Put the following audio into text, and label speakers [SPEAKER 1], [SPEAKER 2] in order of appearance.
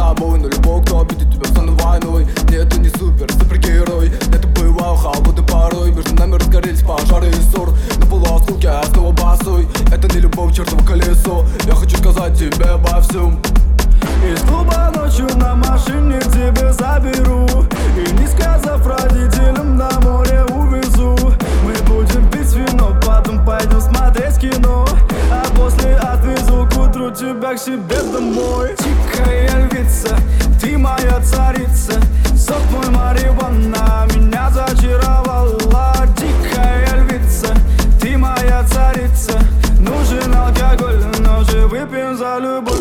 [SPEAKER 1] тобой, но любой, кто обидит тебя, стану войной. Нет, ты не супергерой, это боевая холодной порой. Между нами разгорелись пожары и ссор. На полуосколке я снова босой. Это не любовь, чертово колесо. Я хочу сказать тебе обо всем.
[SPEAKER 2] Из клуба ночью на машине к тебе заберу, и не сказав родителям, на море увезу. Мы будем пить вино, потом пойдем смотреть кино, а после отвезу к утру тебя к себе домой. Дикая львица, ты моя царица, сок мой марихуана меня зачаровала. Дикая львица, ты моя царица, нужен алкоголь, но же выпьем за любовь.